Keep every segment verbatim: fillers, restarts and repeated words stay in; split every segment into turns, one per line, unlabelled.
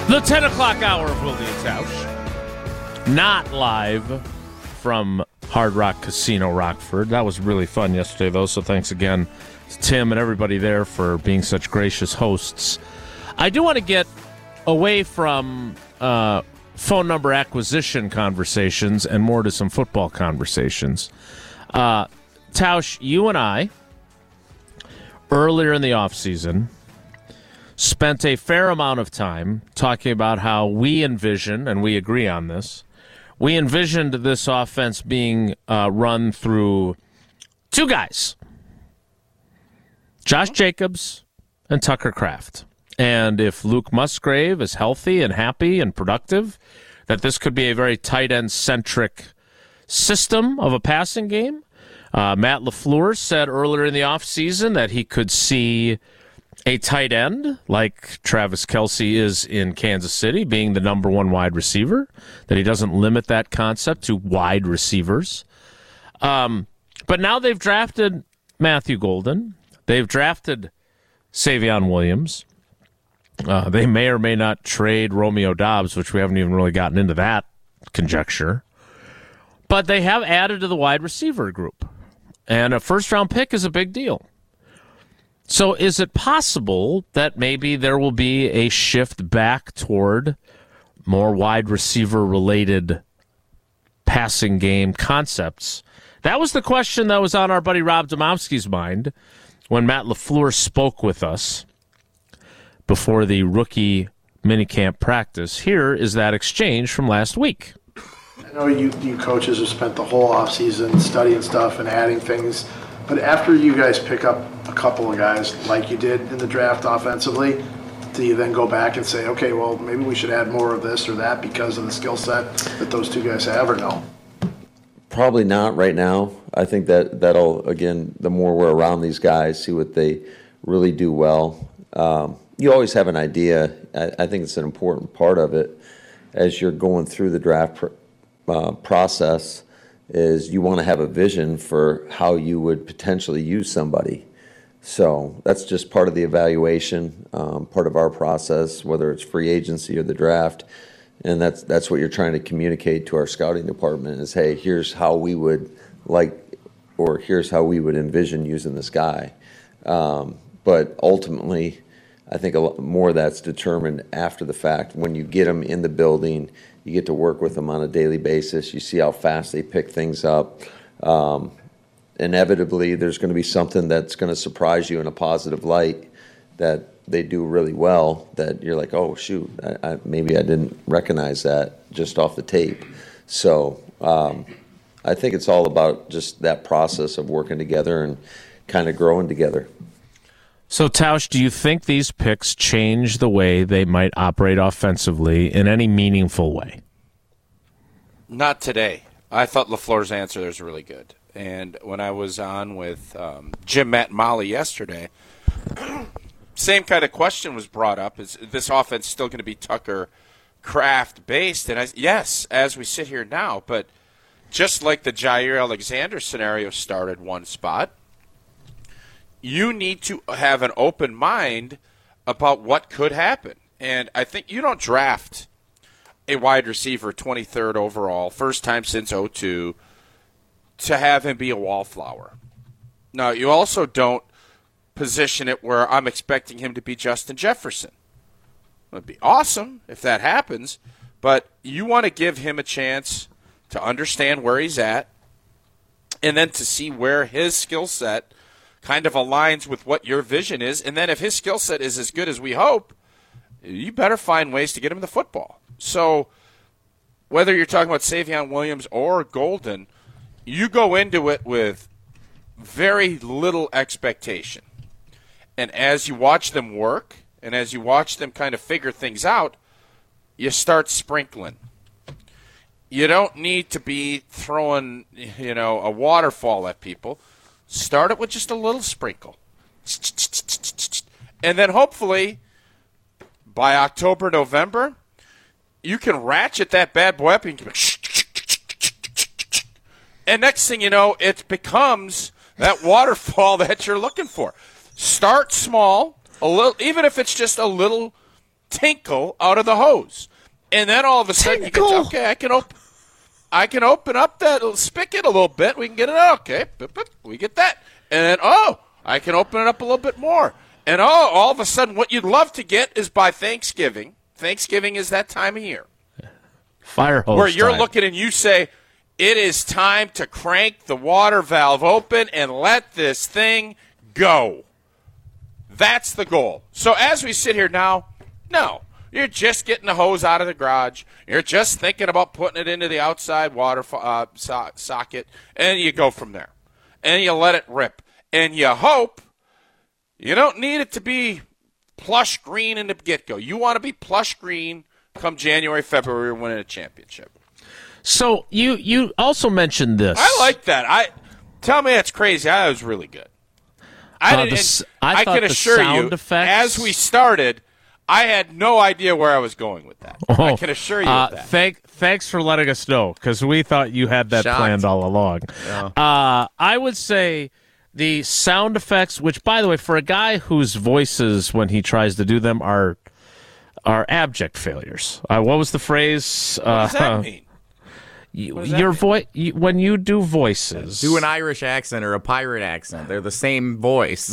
The ten o'clock hour of Wilde and Tausch. Not live from Hard Rock Casino Rockford. That was really fun yesterday, though, so thanks again to Tim and everybody there for being such gracious hosts. I do want to get away from uh, phone number acquisition conversations and more to some football conversations. Uh, Tausch, you and I, earlier in the offseason, spent a fair amount of time talking about how we envision, and we agree on this, we envisioned this offense being uh, run through two guys, Josh Jacobs and Tucker Kraft. And if Luke Musgrave is healthy and happy and productive, that this could be a very tight end-centric system of a passing game. Uh, Matt LaFleur said earlier in the offseason that he could see a tight end like Travis Kelce is in Kansas City being the number one wide receiver, that he doesn't limit that concept to wide receivers. Um, but now they've drafted Matthew Golden. They've drafted Savion Williams. Uh, they may or may not trade Romeo Doubs, which we haven't even really gotten into that conjecture. But they have added to the wide receiver group. And a first-round pick is a big deal. So is it possible that maybe there will be a shift back toward more wide receiver-related passing game concepts? That was the question that was on our buddy Rob Domowski's mind when Matt LaFleur spoke with us before the rookie minicamp practice. Here is that exchange from last week.
I know you, you coaches have spent the whole offseason studying stuff and adding things, but after you guys pick up a couple of guys like you did in the draft offensively, do you then go back and say, okay, well, maybe we should add more of this or that because of the skill set that those two guys have, or no?
Probably not right now. I think that that'll, again, the more we're around these guys, see what they really do well. Um, you always have an idea. I, I think it's an important part of it as you're going through the draft pr- uh, process is you want to have a vision for how you would potentially use somebody. So that's just part of the evaluation, um, part of our process, whether it's free agency or the draft. And that's that's what you're trying to communicate to our scouting department is, hey, here's how we would like, or here's how we would envision using this guy. Um, but ultimately, I think a lot more of that's determined after the fact. When you get them in the building, you get to work with them on a daily basis. You see how fast they pick things up. Um, inevitably, there's going to be something that's going to surprise you in a positive light that they do really well that you're like, oh, shoot, I, I, maybe I didn't recognize that just off the tape. So um, I think it's all about just that process of working together and kind of growing together.
So, Tausch, do you think these picks change the way they might operate offensively in any meaningful way?
Not today. I thought LaFleur's answer was really good. And when I was on with um, Jim, Matt, and Molly yesterday, same kind of question was brought up. Is this offense still going to be Tucker Kraft based? And I, yes, as we sit here now. But just like the Jair Alexander scenario started one spot, you need to have an open mind about what could happen. And I think you don't draft a wide receiver twenty-third overall, first time since oh two, to have him be a wallflower. Now, you also don't position it where I'm expecting him to be Justin Jefferson. It would be awesome if that happens, but you want to give him a chance to understand where he's at and then to see where his skill set kind of aligns with what your vision is. And then if his skill set is as good as we hope, you better find ways to get him the football. So whether you're talking about Savion Williams or Golden, you go into it with very little expectation. And as you watch them work and as you watch them kind of figure things out, you start sprinkling. You don't need to be throwing, you know, a waterfall at people. Start it with just a little sprinkle. And then hopefully by October, November, you can ratchet that bad boy up and, and next thing you know, it becomes that waterfall that you're looking for. Start small, a little, even if it's just a little tinkle out of the hose. And then all of a sudden
Tinkle.
you get, okay, I can open I can open up that little spigot a little bit. We can get it out. Okay, boop, boop, we get that. And then, oh, I can open it up a little bit more. And, oh, all of a sudden what you'd love to get is by Thanksgiving. Thanksgiving is that time of year.
Fire hose
Where you're
time.
looking and you say, it is time to crank the water valve open and let this thing go. That's the goal. So as we sit here now, no. You're just getting the hose out of the garage. You're just thinking about putting it into the outside water uh, so- socket, and you go from there. And you let it rip. And you hope you don't need it to be plush green in the get-go. You want to be plush green come January, February, winning a championship.
So you you also mentioned this.
I like that. I tell me that's crazy. I was really good. I
Uh,
didn't.
the s- I
I
thought
can
the
assure
sound
you,
effects-
as we started, I had no idea where I was going with that. I can assure you
uh,
of that.
Thank, thanks for letting us know, because we thought you had that
Shocked.
planned all along. Uh, I would say the sound effects, which, by the way, for a guy whose voices, when he tries to do them, are are abject failures. Uh, what was the phrase?
what does
uh,
that mean?
You,
does that
your
mean?
voice you, when you do voices.
Do an Irish accent or a pirate accent. They're the same voice.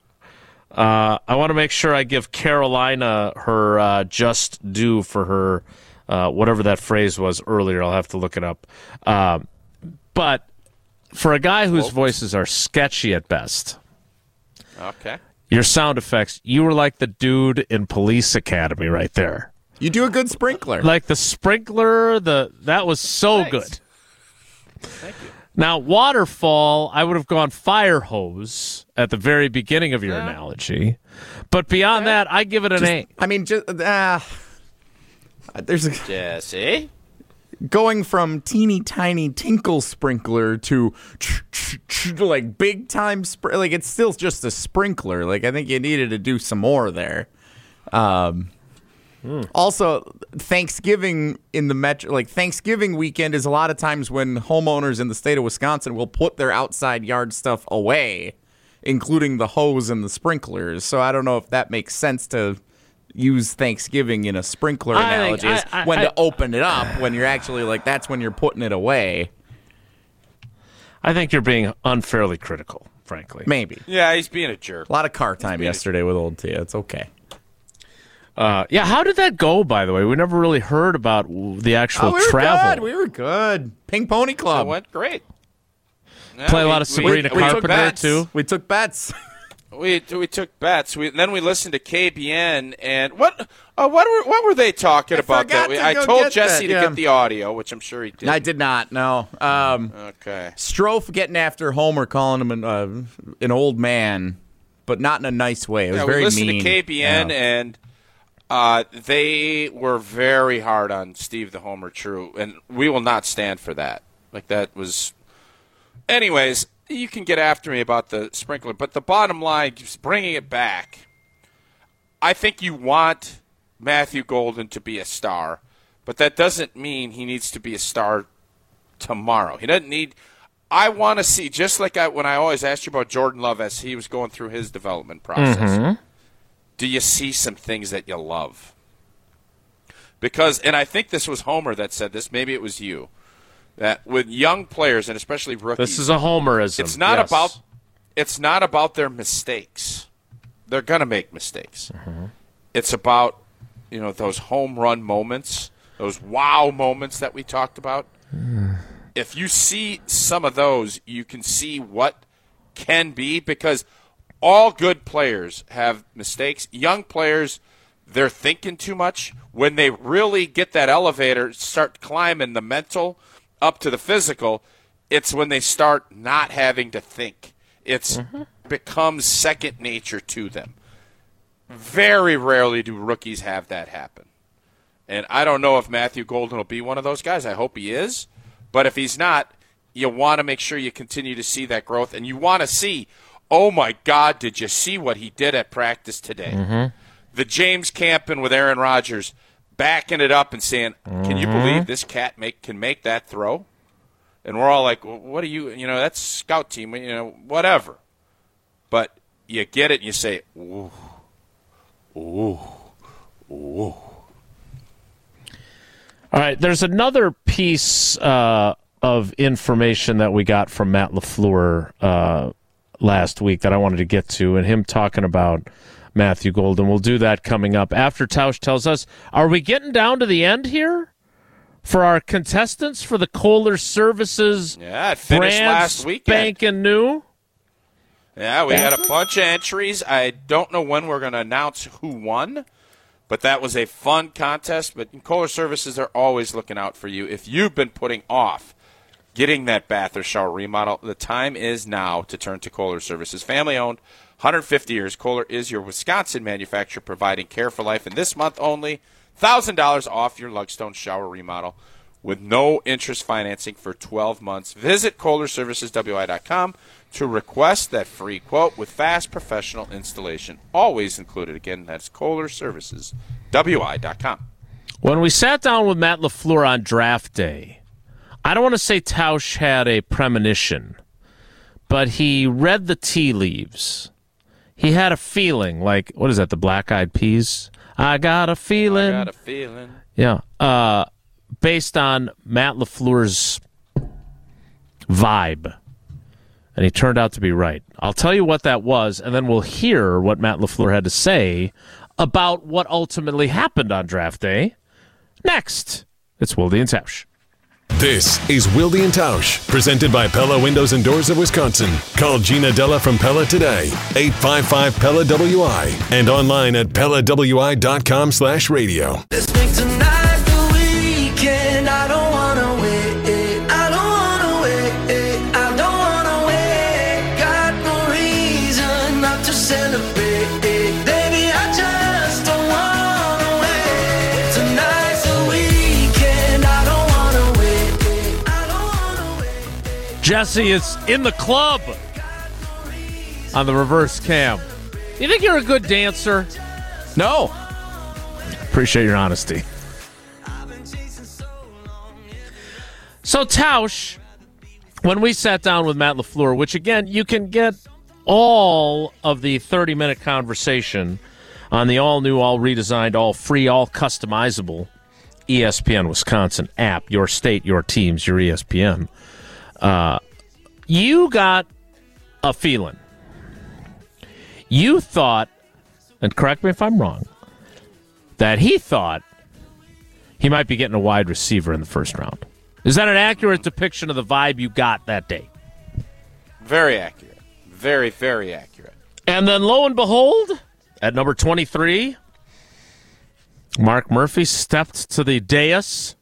Uh, I want to make sure I give Carolina her uh, just due for her uh, whatever that phrase was earlier. I'll have to look it up. Um, but for a guy whose voices are sketchy at best,
Okay.
your sound effects, you were like the dude in Police Academy right there.
You do a good sprinkler.
Like the sprinkler, the that was so
Thanks.
good.
Thank you.
Now, waterfall, I would have gone fire hose at the very beginning of your
Yeah.
analogy. But beyond that, I give it an A.
I mean, just uh, there's a,
Jesse?
going from teeny tiny tinkle sprinkler to like big time spr- like it's still just a sprinkler. Like I think you needed to do some more there. Um, Also, Thanksgiving in the metro, like Thanksgiving weekend is a lot of times when homeowners in the state of Wisconsin will put their outside yard stuff away, including the hose and the sprinklers. So I don't know if that makes sense to use Thanksgiving in a sprinkler
I
analogy
think-
is
I- I-
when
I-
to open it up, when you're actually like, that's when you're putting it away.
I think you're being unfairly critical, frankly.
Maybe.
Yeah, he's being a jerk.
A lot of car time yesterday with old Tia. It's okay.
Uh, yeah, how did that go, by the way? We never really heard about the actual
Oh, we were
travel.
good. We were good. Pink Pony
It
Club.
went great. Yeah,
Play a
we-
lot of
we-
Sabrina
we took
Carpenter,
bets.
too.
We took bets.
We we took bets. We then we listened to K B N and what uh, what were what were they talking
I
about?
forgot
That we,
to
I
go
told
get
Jesse
that,
to
yeah.
get the audio, which I'm sure he did.
I did not, no. Um,
Okay.
Strofe getting after Homer, calling him an, uh, an old man, but not in a nice way. It was
Yeah,
very
we listened
mean.
to K B N
Yeah.
and uh, they were very hard on Steve the Homer True, and we will not stand for that. Like that was. Anyways, you can get after me about the sprinkler, but the bottom line, just bringing it back, I think you want Matthew Golden to be a star, but that doesn't mean he needs to be a star tomorrow. He doesn't need. I want to see, just like I, when I always asked you about Jordan Love as he was going through his development process, do you see some things that you love? Because, and I think this was Homer that said this, maybe it was you, that with young players, and especially rookies,
This is a homerism.
it's not
yes.
about it's not about their mistakes. They're gonna make mistakes. It's about, you know, those home run moments, those wow moments that we talked about. If you see some of those, you can see what can be, because all good players have mistakes. Young players, they're thinking too much. When they really get that elevator, start climbing the mental up to the physical, it's when they start not having to think. It's becomes second nature to them. Very rarely do rookies have that happen. And I don't know if Matthew Golden will be one of those guys. I hope he is. But if he's not, you want to make sure you continue to see that growth. And you want to see, oh, my God, did you see what he did at practice today? The James Campen with Aaron Rodgers backing it up and saying, can you believe this cat make can make that throw? And we're all like, well, what do you, you know, that's scout team, you know, whatever. But you get it and you say, ooh, ooh, Whoa.
All right, there's another piece uh, of information that we got from Matt LaFleur uh, last week that I wanted to get to, and him talking about Matthew Golden. We'll do that coming up after Tausch tells us, are we getting down to the end here for our contestants for the Kohler Services
Yeah, it finished
brand
last weekend.
spanking new?
Yeah, we had a bunch of entries. I don't know when we're going to announce who won, but that was a fun contest. But Kohler Services are always looking out for you. If you've been putting off getting that bath or shower remodel, the time is now to turn to Kohler Services. Family-owned, one hundred fifty years. Kohler is your Wisconsin manufacturer providing care for life. And this month only, one thousand dollars off your Lugstone shower remodel with no interest financing for twelve months. Visit Kohler Services W I dot com to request that free quote with fast professional installation. Always included. Again, that's Kohler Services W I dot com.
When we sat down with Matt LaFleur on draft day, I don't want to say Tausch had a premonition, but he read the tea leaves. He had a feeling, like, what is that, the Black Eyed Peas? I got a feeling.
I got a feeling.
Yeah. Uh, based on Matt LaFleur's vibe. And he turned out to be right. I'll tell you what that was, and then we'll hear what Matt LaFleur had to say about what ultimately happened on draft day. Next, it's Wilde and Tausch.
This is Wilde and Tausch, presented by Pella Windows and Doors of Wisconsin. Call Gina Della from Pella today, eight five five P E L L A W I, and online at Pella W I dot com slash radio.
Let's make tonight the weekend. I don't wanna wait. I don't wanna wait. I don't wanna wait. Got no reason not to celebrate. Baby, I just don't wanna wait. Tonight's the weekend. I don't wanna wait. I don't wanna wait.
Jesse is in the club on the reverse cam. You think you're a good dancer?
No.
Appreciate your honesty. So, Tausch, when we sat down with Matt LaFleur, which, again, you can get all of the thirty-minute conversation on the all-new, all-redesigned, all-free, all-customizable E S P N Wisconsin app, your state, your teams, your E S P N. Uh, you got a feeling. You thought, and correct me if I'm wrong, that he thought he might be getting a wide receiver in the first round. Is that an accurate depiction of the vibe you got that day?
Very accurate. Very, very accurate.
And then lo and behold, at number twenty-three, Mark Murphy stepped to the dais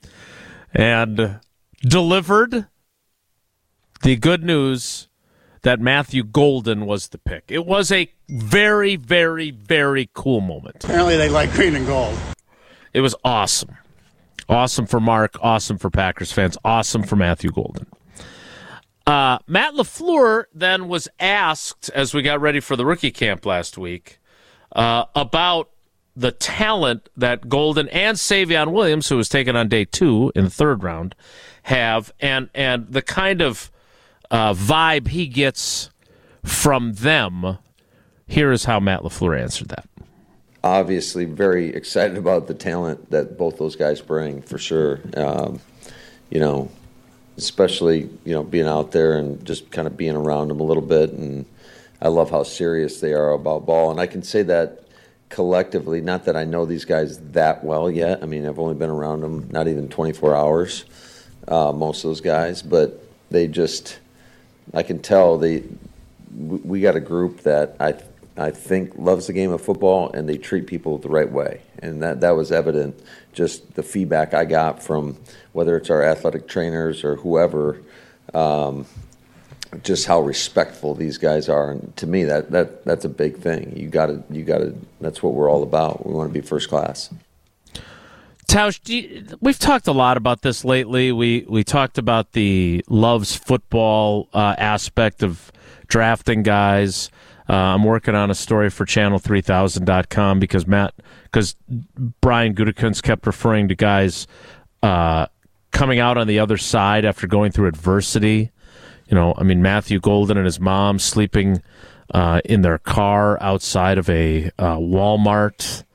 and delivered the good news that Matthew Golden was the pick. It was a very, very, very cool moment.
Apparently they like green and gold.
It was awesome. Awesome for Mark, awesome for Packers fans, awesome for Matthew Golden. Uh, Matt LaFleur then was asked, as we got ready for the rookie camp last week, uh, about the talent that Golden and Savion Williams, who was taken on day two in the third round, have, and, and the kind of uh, vibe he gets from them. Here is how Matt LaFleur answered that.
Obviously very excited about the talent that both those guys bring, for sure. Um, you know, especially, you know, being out there and just kind of being around them a little bit. And I love how serious they are about ball. And I can say that collectively, not that I know these guys that well yet. I mean, I've only been around them not even twenty-four hours, uh, most of those guys. But they just, I can tell they, we got a group that I I think loves the game of football, and they treat people the right way. And that, that was evident, just the feedback I got from whether it's our athletic trainers or whoever, um, just how respectful these guys are. And to me, that, that that's a big thing. You got to, you got to, that's what we're all about. We want to be first class.
Tausch, do you, we've talked a lot about this lately. We we talked about the loves football uh, aspect of drafting guys. Uh, I'm working on a story for channel three thousand dot com because Matt, because Brian Gutekunst kept referring to guys uh, coming out on the other side after going through adversity. You know, I mean, Matthew Golden and his mom sleeping uh, in their car outside of a uh, Walmart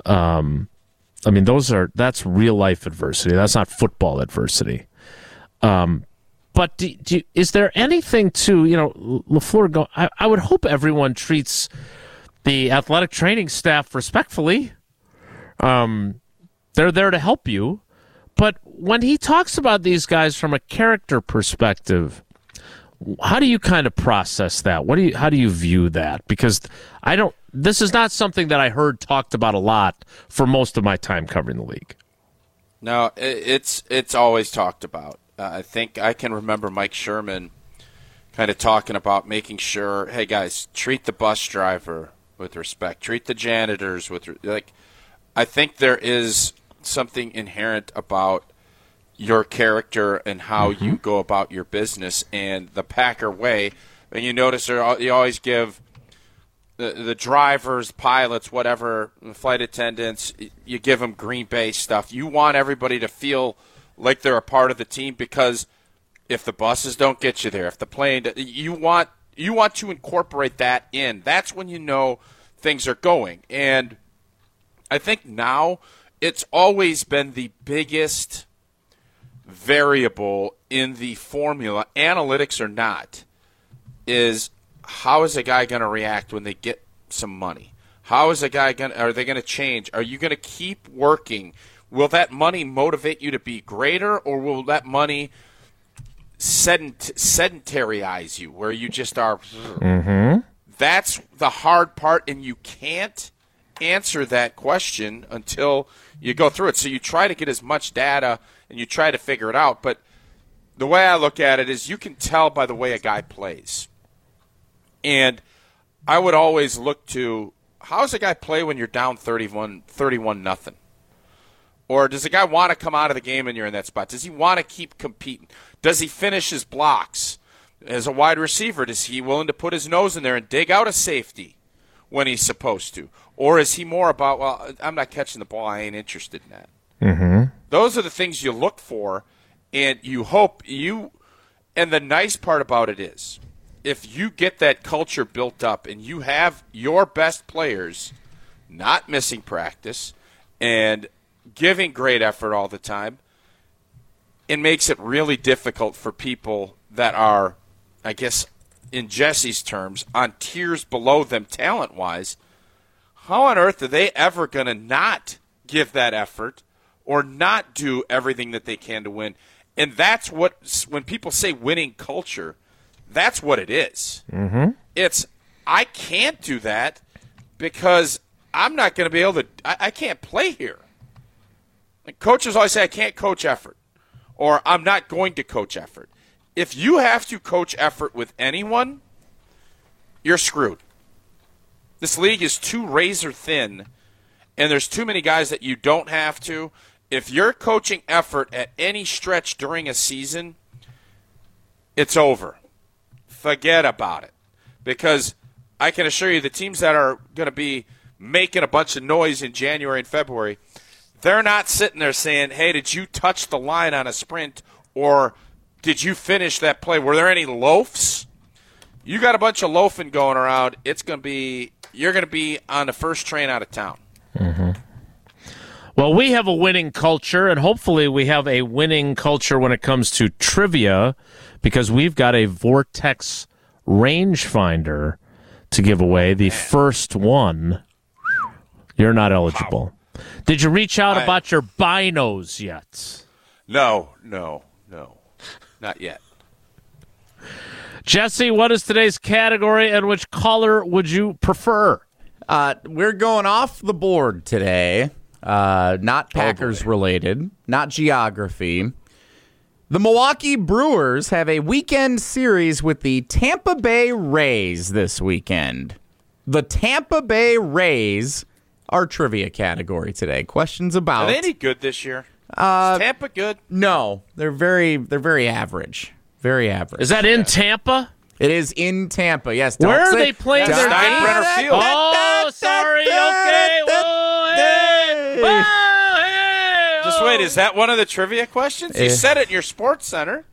Um, I mean, those are that's real life adversity. That's not football adversity. Um, but do, do, is there anything to you know LaFleur? Go. I, I would hope everyone treats the athletic training staff respectfully. Um, they're there to help you, but when he talks about these guys from a character perspective, how do you kind of process that? What do you? How do you view that? Because I don't. This is not something that I heard talked about a lot for most of my time covering the league.
No, it's it's always talked about. Uh, I think I can remember Mike Sherman kind of talking about making sure, hey guys, treat the bus driver with respect, treat the janitors with like. I think there is something inherent about your character and how mm-hmm. you go about your business, and the Packer way. And you notice there, you always give the, the drivers, pilots, whatever, flight attendants, you give them Green Bay stuff. You want everybody to feel like they're a part of the team, because if the buses don't get you there, if the plane, you want you want to incorporate that in. That's when you know things are going. And I think now it's always been the biggest variable in the formula, analytics or not, is how is a guy going to react when they get some money? How is a guy going to, are they going to change? Are you going to keep working? Will that money motivate you to be greater, or will that money sedent- sedentarize you where you just are?
Mm-hmm.
That's the hard part, and you can't answer that question until you go through it. So you try to get as much data and you try to figure it out. But the way I look at it is you can tell by the way a guy plays. And I would always look to, how does a guy play when you're down thirty-one, thirty-one nothing? Or does a guy want to come out of the game and you're in that spot? Does he want to keep competing? Does he finish his blocks? As a wide receiver, is he willing to put his nose in there and dig out a safety when he's supposed to? Or is he more about, well, I'm not catching the ball, I ain't interested in that?
Mm-hmm.
Those are the things you look for, and you hope you – and the nice part about it is, if you get that culture built up and you have your best players not missing practice and giving great effort all the time, it makes it really difficult for people that are, I guess, in Jesse's terms, on tiers below them talent-wise. How on earth are they ever going to not give that effort or not do everything that they can to win? And that's what, when people say winning culture, that's what it is.
Mm-hmm.
It's, I can't do that because I'm not going to be able to, I, I can't play here. Like coaches always say, I can't coach effort, or I'm not going to coach effort. If you have to coach effort with anyone, you're screwed. This league is too razor thin, and there's too many guys that you don't have to. If you're coaching effort at any stretch during a season, it's over. Forget about it. Because I can assure you the teams that are going to be making a bunch of noise in January and February, they're not sitting there saying, hey, did you touch the line on a sprint, or did you finish that play? Were there any loafs? You got a bunch of loafing going around. It's going to be you're going to be on the first train out of town.
Mm-hmm. Well, we have a winning culture, and hopefully we have a winning culture when it comes to trivia, because we've got a Vortex rangefinder to give away, the first one. You're not eligible. Wow. Did you reach out I, about your binos yet?
No, no, no, not yet.
Jesse, what is today's category, and which caller would you prefer?
Uh, we're going off the board today. Uh, not Packers related, not geography. The Milwaukee Brewers have a weekend series with the Tampa Bay Rays this weekend. The Tampa Bay Rays are trivia category today. Questions about.
Are they any good this year?
Uh,
is Tampa good?
No, they're very they're very average. Very average.
Is that in yeah. Tampa?
It is in Tampa. Yes.
Where are
say,
they playing their
Steinbrenner
game?
Field.
Oh, sorry. Okay. Whoa, hey. Whoa, hey.
Just
oh.
wait. Is that one of the trivia questions? You
Eh.
said it in your sports center.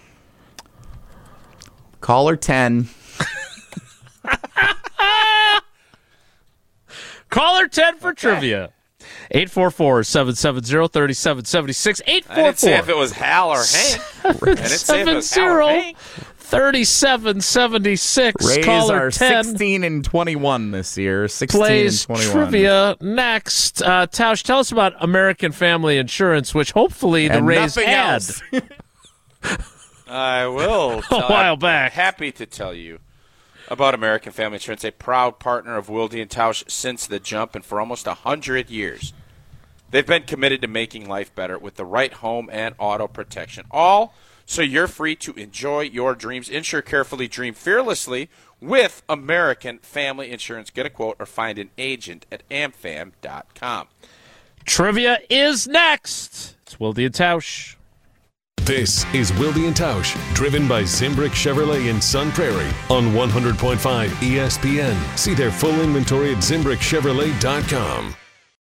Caller ten.
Caller ten for
Okay.
trivia. eight four four, seven seven zero, three seven seven six. eight four four.
I didn't say if it was Hal or Hank. I didn't say if it was Hal or Hank.
thirty-seven seventy-six.
Rays
Caller
are
ten.
sixteen and twenty-one this year. sixteen
Plays
and twenty-one.
trivia next. Uh, Tausch, tell us about American Family Insurance, which hopefully the
And
Rays
nothing
had
else.
I will. Tell,
a while
I'm
back.
Happy to tell you about American Family Insurance, a proud partner of Wilde and Tausch since the jump, and for almost one hundred years. They've been committed to making life better with the right home and auto protection. All so you're free to enjoy your dreams. Insure carefully, dream fearlessly with American Family Insurance. Get a quote or find an agent at amfam dot com.
Trivia is next. It's Wilde and Tausch.
This is Wilde and Tausch, driven by Zimbrick Chevrolet in Sun Prairie on one hundred point five E S P N. See their full inventory at zimbrick chevrolet dot com.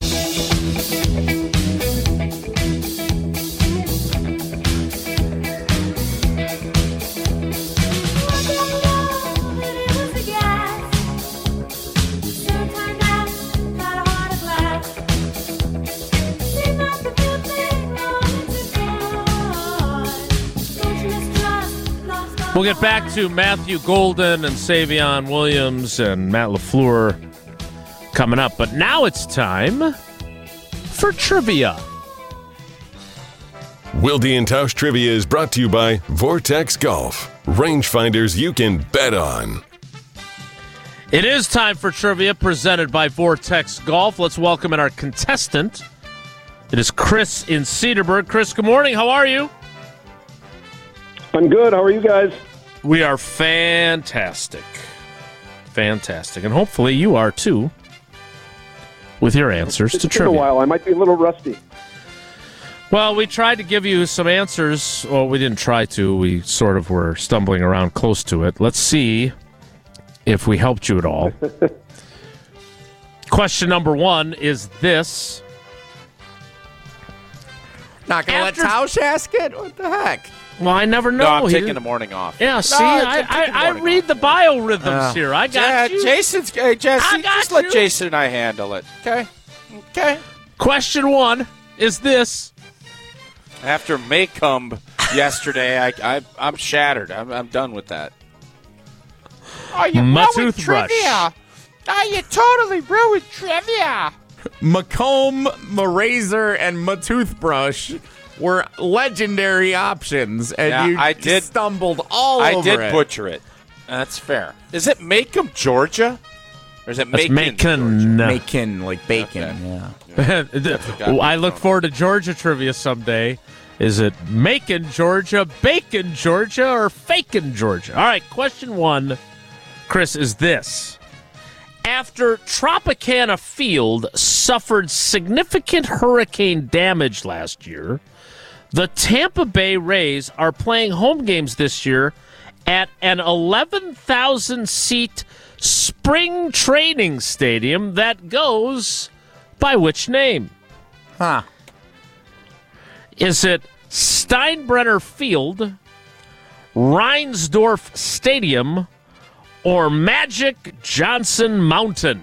We'll get back to Matthew Golden and Savion Williams and Matt LaFleur coming up. But now it's time for trivia.
Wilde and Tausch Trivia is brought to you by Vortex Golf. Rangefinders you can bet on.
It is time for trivia presented by Vortex Golf. Let's welcome in our contestant. It is Chris in Cedarburg. Chris, good morning. How are you?
I'm good. How are you guys?
We are fantastic. Fantastic. And hopefully you are too with your answers
It's
to
been
trivia.
a while. I might be a little rusty.
Well, we tried to give you some answers. Well, we didn't try to. We sort of were stumbling around close to it. Let's see if we helped you at all. Question number one is this.
Not going to let
After-
Tausch ask it? What the heck?
Well, I never know.
No, I'm
He
taking
didn't-
the morning off.
Yeah, see,
No,
I,
I'm
I,
taking the
I
morning
read
off.
the biorhythms
Uh,
here. I got
Yeah,
you.
Jason's, hey, Jesse,
I got
just let
you.
Jason and I handle it. Okay? Okay.
Question one is this.
After Maycomb yesterday, I, I, I'm shattered. I'm, I'm done with that. Oh, you
My
ruined
toothbrush.
trivia. Oh, you totally ruined trivia.
Macomb, my razor, and my toothbrush were legendary options, and
Yeah,
you
I did-
stumbled all
I
over
did
it.
butcher it. That's fair. Is it Maycomb, Georgia? Or is it
That's
Macon,
Macon.
Bacon, like bacon,
Okay.
yeah.
got
I
me
look
wrong.
forward to Georgia trivia someday. Is it Macon, Georgia, Bacon, Georgia, or Fakin, Georgia? All right, question one, Chris, is this. After Tropicana Field suffered significant hurricane damage last year, the Tampa Bay Rays are playing home games this year at an eleven thousand seat spring training stadium that goes by which name?
Huh.
Is it Steinbrenner Field, Reinsdorf Stadium, or Magic Johnson Mountain?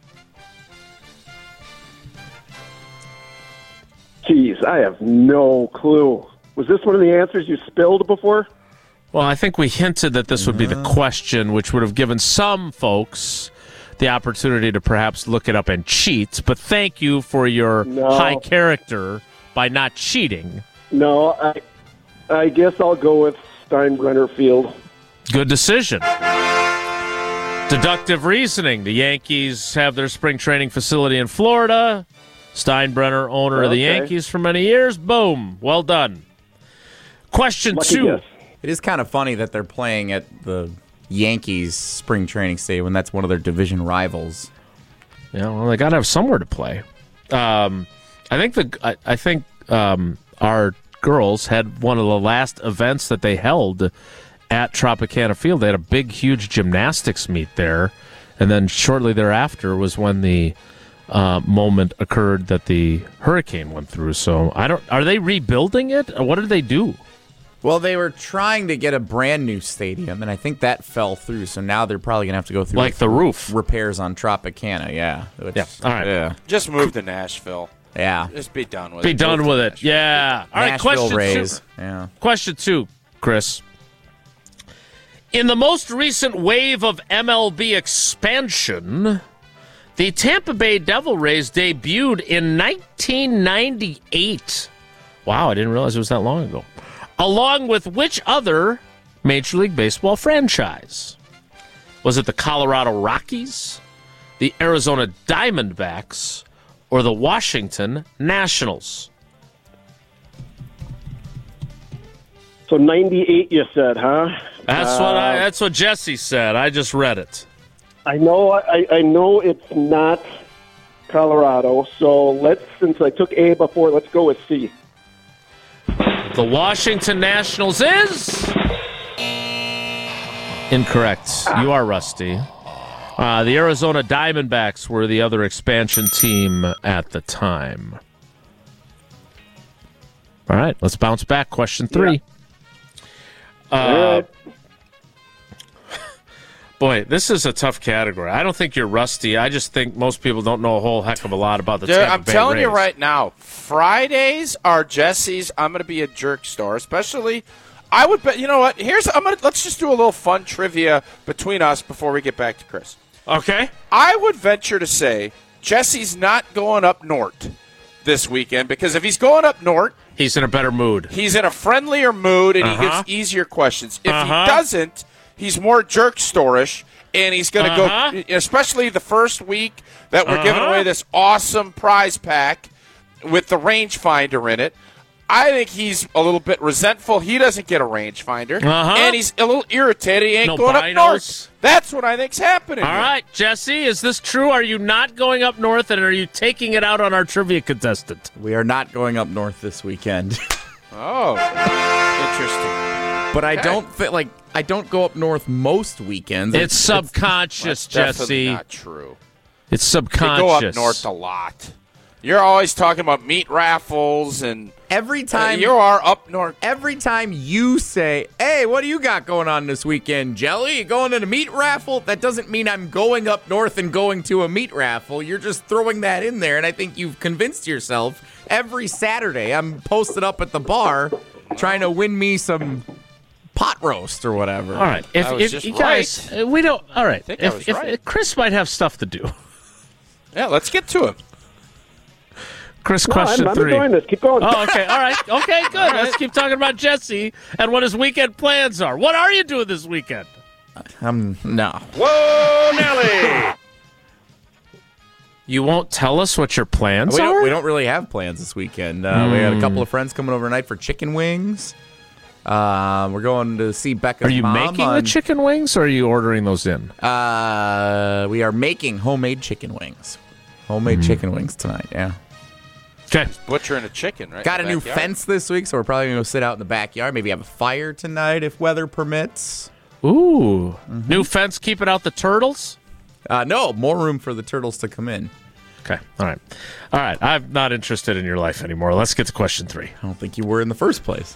Jeez, I have no clue. Was this one of the answers you spilled before?
Well, I think we hinted that this would be the question, which would have given some folks the opportunity to perhaps look it up and cheat. But thank you for your
No.
high character by not cheating.
No, I, I guess I'll go with Steinbrenner Field.
Good decision. Deductive reasoning. The Yankees have their spring training facility in Florida. Steinbrenner, owner of the
Okay.
Yankees for many years. Boom. Well done. Question
Lucky
two.
guess.
It is kind of funny that they're playing at the Yankees spring training stadium when that's one of their division rivals.
Yeah, well, they got to have somewhere to play. Um, I think the I, I think um, our girls had one of the last events that they held at Tropicana Field. They had a big, huge gymnastics meet there, and then shortly thereafter was when the uh, moment occurred that the hurricane went through. So I don't. Are they rebuilding it? Or what did they do?
Well, they were trying to get a brand new stadium, and I think that fell through. So now they're probably going to have to go through
Like the roof.
repairs on Tropicana. Yeah. Which,
Yeah. All right.
Yeah.
Just move to Nashville.
Yeah.
Just be done with
Be
it.
done
Move
with
to
it.
Nashville.
Yeah. All right,
Nashville
question
Rays.
two.
Yeah.
Question two, Chris. In the most recent wave of M L B expansion, the Tampa Bay Devil Rays debuted in nineteen ninety-eight. Wow, I didn't realize it was that long ago. Along with which other Major League Baseball franchise? Was it the Colorado Rockies, the Arizona Diamondbacks, or the Washington Nationals?
So ninety-eight, you said, huh?
That's what I. That's what Jesse said. I just read it.
I know. I, I know it's not Colorado. So let's. Since I took A before, let's go with C.
The Washington Nationals is incorrect. You are rusty. Uh, the Arizona Diamondbacks were the other expansion team at the time. All right, let's bounce back. Question three. Uh,
All right.
Boy, this is a tough category. I don't think you're rusty. I just think most people don't know a whole heck of a lot about the
Dude,
Tampa
I'm
Bay
telling you
Rays.
right now, Fridays are Jesse's. I'm going to be a jerk store, especially. I would bet. You know what? Here's. I'm gonna. Let's just do a little fun trivia between us before we get back to Chris.
Okay.
I would venture to say Jesse's not going up north this weekend because if he's going up north,
He's in a better mood.
he's in a friendlier mood and
Uh-huh.
he gets easier questions. If
Uh-huh.
he doesn't, he's more jerk storish and he's going to
Uh-huh.
go, especially the first week that we're giving
Uh-huh.
away this awesome prize pack with the rangefinder in it. I think he's a little bit resentful. He doesn't get a rangefinder,
Uh-huh.
and he's a little irritated. He ain't
No
going
binos.
up north. That's what I think's happening.
All
here.
right, Jesse, is this true? Are you not going up north, and are you taking it out on our trivia contestant?
We are not going up north this weekend.
Oh, interesting.
But I don't feel like I don't go up north most weekends.
It's subconscious,
That's definitely
Jesse.
not true.
It's
You
subconscious.
go up north a lot. You're always talking about meat raffles and
every
uh,
time
you are up north.
Every time you say, "Hey, what do you got going on this weekend, Jelly? You going to the meat raffle?" That doesn't mean I'm going up north and going to a meat raffle. You're just throwing that in there, and I think you've convinced yourself. Every Saturday, I'm posted up at the bar trying to win me some pot roast or whatever.
All right, if,
I was
if
just
you guys, uh, we don't. All right,
think I
if,
was
if
right.
Chris might have stuff to do.
Yeah, let's get to him.
Chris,
No,
question
I'm, I'm
three.
enjoying this. Keep going.
Oh, okay. All right. Okay, good. Let's keep talking about Jesse and what his weekend plans are. What are you doing this weekend?
Um, no.
Whoa, Nelly!
You won't tell us what your plans
We
are?
don't, we don't really have plans this weekend. Uh, We got a couple of friends coming over tonight for chicken wings. Uh, we're going to see Becca's
Are you
mom
making
on-
the chicken wings, or are you ordering those in?
Uh, we are making homemade chicken wings. Homemade chicken wings tonight, yeah.
Okay.
Butchering a chicken, right?
Got a
in the
new
backyard.
fence this week, so we're probably going to go sit out in the backyard. Maybe have a fire tonight if weather permits.
Ooh. New fence keeping out the turtles?
Uh, no, more room for the turtles to come in.
Okay. All right. All right. I'm not interested in your life anymore. Let's get to question three.
I don't think you were in the first place.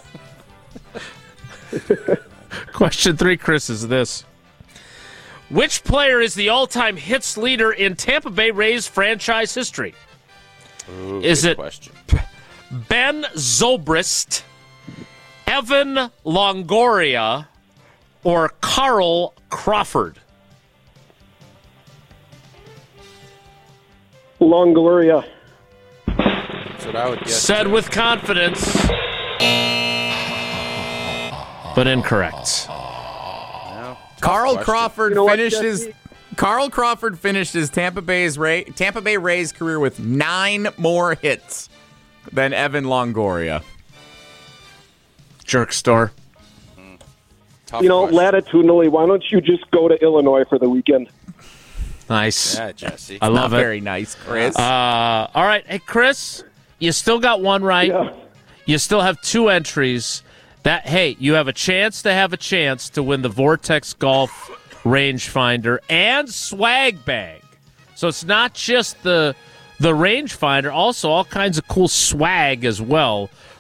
Question three, Chris, is this. Which player is the all-time hits leader in Tampa Bay Rays franchise history?
Ooh,
Is
good
it-
question.
Ben Zobrist, Evan Longoria, or Carl Crawford?
Longoria.
That's what I would guess.
Said
too.
with confidence, but incorrect.
No.
Carl
question.
Crawford
You know what,
finished his
Jesse?
Carl Crawford finished his Tampa Bay's Ray, Tampa Bay Rays career with nine more hits than Evan Longoria.
Jerk store.
Tough
You know,
question.
latitudinally, why don't you just go to Illinois for the weekend?
Nice.
Yeah, Jesse.
I love
Not
it.
very nice, Chris.
Uh, all right. Hey, Chris, you still got one right.
Yeah.
You still have two entries. That hey, you have a chance to have a chance to win the Vortex Golf rangefinder and swag bag. So it's not just the the rangefinder, also all kinds of cool swag as well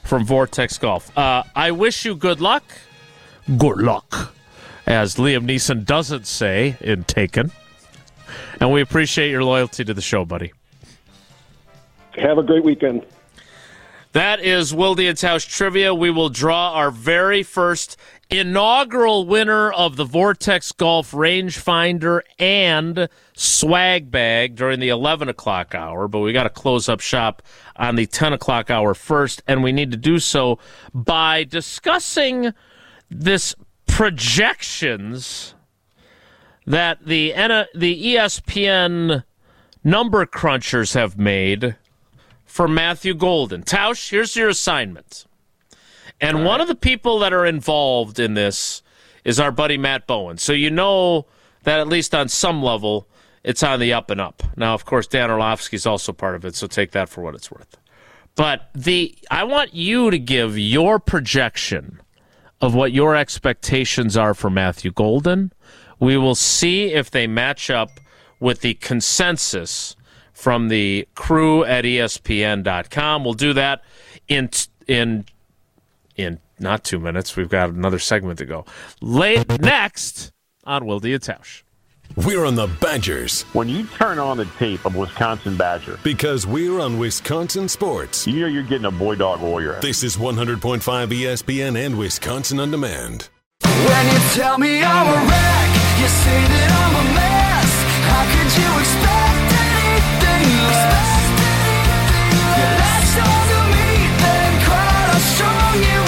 from Vortex Golf. Uh, I wish you good luck. Good luck, as Liam Neeson doesn't say in Taken. And we appreciate your loyalty to the show, buddy.
Have a great weekend.
That is Wilde and Tausch Trivia. We will draw our very first inaugural winner of the Vortex Golf Rangefinder and swag bag during the eleven o'clock hour, but we got to close up shop on the ten o'clock hour first, and we need to do so by discussing this projections that the the E S P N number crunchers have made for Matthew Golden. Tausch, here's your assignment. And one of the people that are involved in this is our buddy Matt Bowen. So you know that at least on some level, it's on the up and up. Now, of course, Dan Orlovsky's also part of it, so take that for what it's worth. But the I want you to give your projection of what your expectations are for Matthew Golden. We will see if they match up with the consensus from the crew at E S P N dot com. We'll do that in in in not two minutes. We've got another segment to go. Late next on Wilde and Tausch.
We're on the Badgers.
When you turn on the tape of Wisconsin Badger,
because we're on Wisconsin Sports.
You know you're getting a boy dog warrior.
This is one hundred point five E S P N and Wisconsin On Demand.
When you tell me I'm a wreck, you say that I'm a mess. How could you expect anything less? You latched onto me, then cried how strong you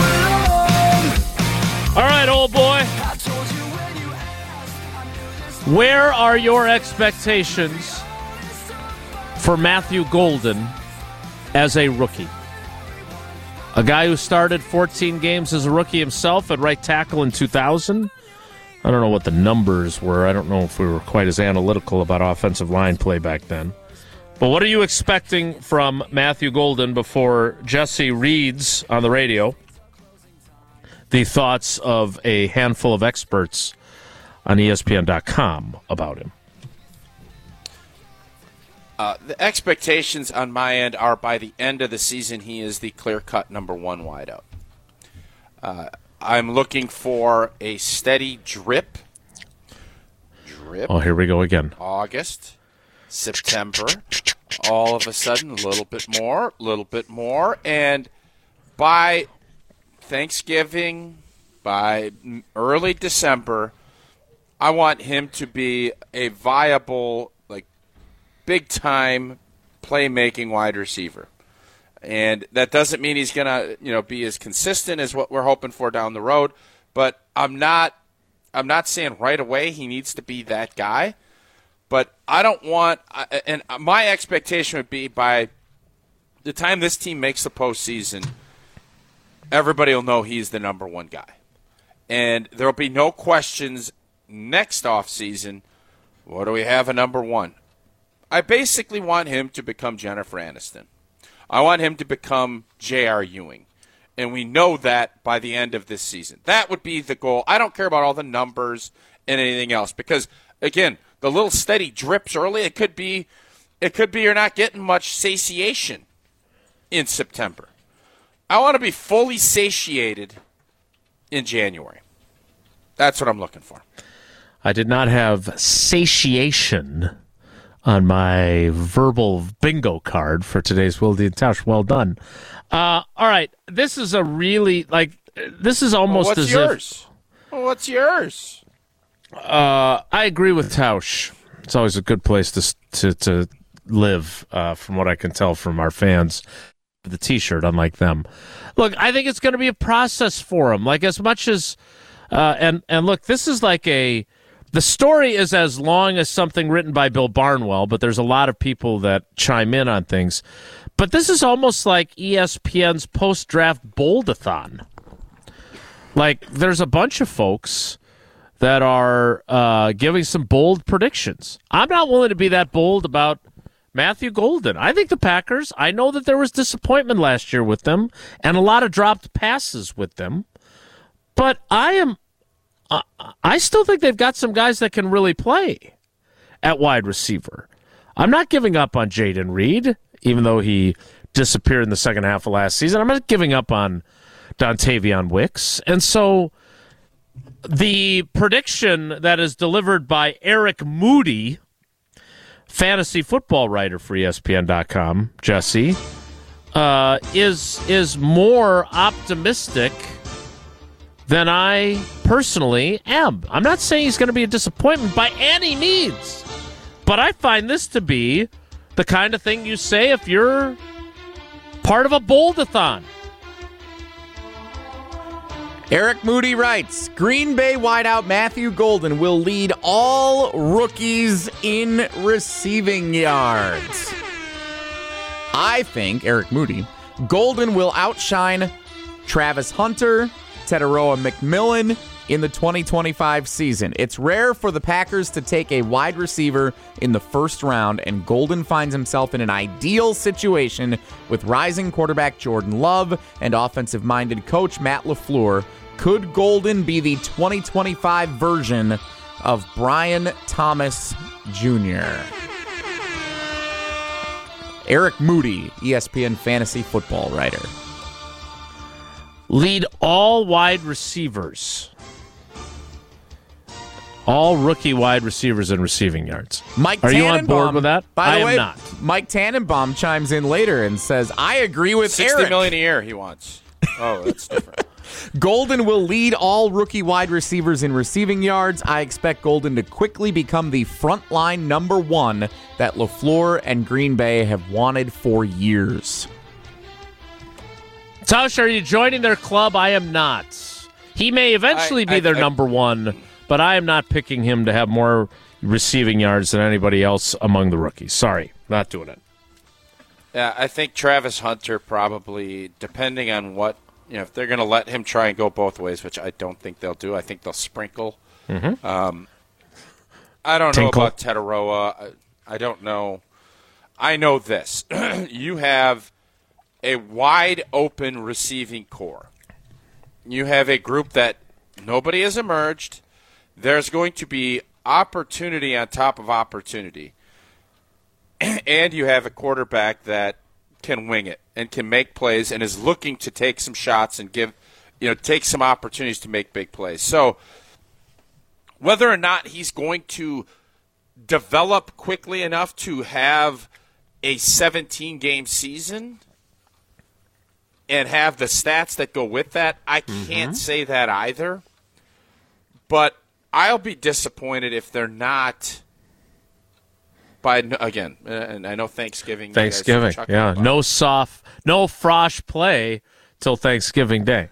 were.
All right, old boy.
I told you when you asked, I knew this.
Where are your expectations for Matthew Golden as a rookie? A guy who started fourteen games as a rookie himself at right tackle in two thousand. I don't know what the numbers were. I don't know if we were quite as analytical about offensive line play back then. But what are you expecting from Matthew Golden before Jesse reads on the radio the thoughts of a handful of experts on E S P N dot com about him?
Uh, the expectations on my end are by the end of the season, he is the clear-cut number one wideout. Uh, I'm looking for a steady drip. Drip.
Oh, here we go again.
August, September, all of a sudden, a little bit more, a little bit more, and by Thanksgiving, by early December, I want him to be a viable, like, big-time playmaking wide receiver. And that doesn't mean he's going to, you know, be as consistent as what we're hoping for down the road, but I'm not I'm not saying right away he needs to be that guy, but I don't want – and my expectation would be by the time this team makes the postseason, everybody will know he's the number one guy. And there will be no questions next offseason, what do we have a number one? I basically want him to become Jennifer Aniston. I want him to become J R. Ewing. And we know that by the end of this season. That would be the goal. I don't care about all the numbers and anything else because, again, the little steady drips early, it could be it could be you're not getting much satiation in September. I want to be fully satiated in January. That's what I'm looking for.
I did not have satiation on my verbal bingo card for today's Wilde and Tausch. Well done. Uh, all right, this is a really like this is almost
well, what's
as
yours?
if.
Well, what's yours?
Uh, I agree with Tausch. It's always a good place to to to live, uh, from what I can tell from our fans. The T-shirt, unlike them. Look, I think it's going to be a process for him. Like as much as, uh, and and look, this is like a. The story is as long as something written by Bill Barnwell, but there's a lot of people that chime in on things. But this is almost like E S P N's post-draft bold-a-thon. Like, there's a bunch of folks that are uh, giving some bold predictions. I'm not willing to be that bold about Matthew Golden. I think the Packers, I know that there was disappointment last year with them and a lot of dropped passes with them. But I am... Uh, I still think they've got some guys that can really play at wide receiver. I'm not giving up on Jaden Reed, even though he disappeared in the second half of last season. I'm not giving up on Dontavion Wicks. And so the prediction that is delivered by Eric Moody, fantasy football writer for E S P N dot com, Jesse, uh, is is more optimistic than I personally am. I'm not saying he's going to be a disappointment by any means, but I find this to be the kind of thing you say if you're part of a bowl-a-thon.
Eric Moody writes, Green Bay wideout Matthew Golden will lead all rookies in receiving yards. I think, Eric Moody, Golden will outshine Travis Hunter, Teteroa McMillan in the twenty twenty-five season. It's rare for the Packers to take a wide receiver in the first round, and Golden finds himself in an ideal situation with rising quarterback Jordan Love and offensive-minded coach Matt LaFleur. Could Golden be the twenty twenty-five version of Brian Thomas Junior? Eric Moody, E S P N fantasy football writer.
Lead all wide receivers. All rookie wide receivers in receiving yards.
Mike
Are
Tannenbaum,
you on board with that?
By the
I am
way,
not.
Mike Tannenbaum chimes in later and says, I agree with
sixty
Eric.
million a year he wants. Oh, that's different.
Golden will lead all rookie wide receivers in receiving yards. I expect Golden to quickly become the frontline number one that LaFleur and Green Bay have wanted for years.
Tausch, are you joining their club? I am not. He may eventually
I,
be
I,
their
I,
number one, but I am not picking him to have more receiving yards than anybody else among the rookies. Sorry, not doing it.
Yeah, I think Travis Hunter probably, depending on what, you know, if they're going to let him try and go both ways, which I don't think they'll do. I think they'll sprinkle.
Mm-hmm.
Um, I don't
Tinkle.
know about Teteroa. I, I don't know. I know this. You have a wide open receiving core. You have a group that nobody has emerged. There's going to be opportunity on top of opportunity. And you have a quarterback that can wing it and can make plays and is looking to take some shots and give, you know, take some opportunities to make big plays. So whether or not he's going to develop quickly enough to have a seventeen-game season and have the stats that go with that, I can't mm-hmm. say that either. But I'll be disappointed if they're not. By again, and I know Thanksgiving.
Thanksgiving, yeah, no soft, no frosh play till Thanksgiving Day,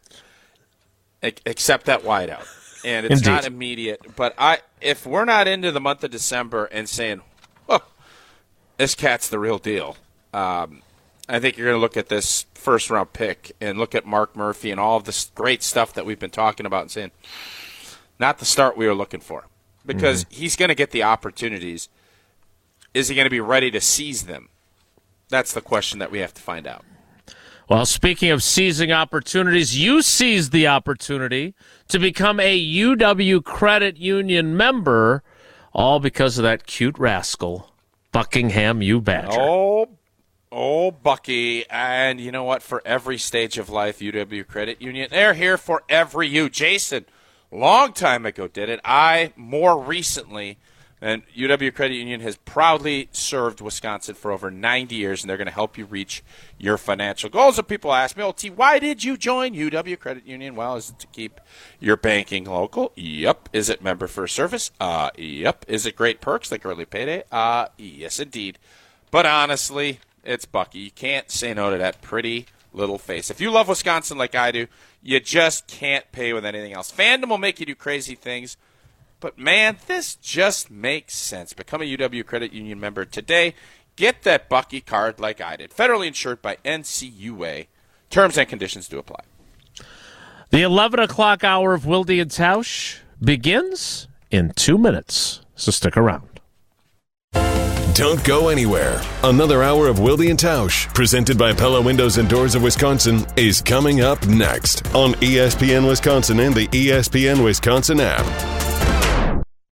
except that wideout, and it's
Indeed.
not immediate. But I, if we're not into the month of December and saying, "Oh, this cat's the real deal," um, I think you're going to look at this first round pick and look at Mark Murphy and all of this great stuff that we've been talking about and saying, not the start we were looking for, because mm-hmm. he's going to get the opportunities. Is he going to be ready to seize them? That's the question that we have to find out.
Well, speaking of seizing opportunities, you seized the opportunity to become a U W Credit Union member, all because of that cute rascal, Buckingham U. Badger.
Oh, oh, Bucky. And you know what? For every stage of life, U W Credit Union, they're here for every you. Jason, long time ago did it. I, more recently. And U W Credit Union has proudly served Wisconsin for over ninety years, and they're going to help you reach your financial goals. And people ask me, oh, T, why did you join U W Credit Union? Well, is it to keep your banking local? Yep. Is it member first service? Uh, yep. Is it great perks like early payday? Uh, yes, indeed. But honestly, it's Bucky. You can't say no to that pretty little face. If you love Wisconsin like I do, you just can't pay with anything else. Fandom will make you do crazy things. But, man, this just makes sense. Become a U W Credit Union member today. Get that Bucky card like I did. Federally insured by N C U A. Terms and conditions do apply.
The eleven o'clock hour of Wilde and Tausch begins in two minutes. So stick around.
Don't go anywhere. Another hour of Wilde and Tausch, presented by Pella Windows and Doors of Wisconsin, is coming up next on E S P N Wisconsin and the E S P N Wisconsin app.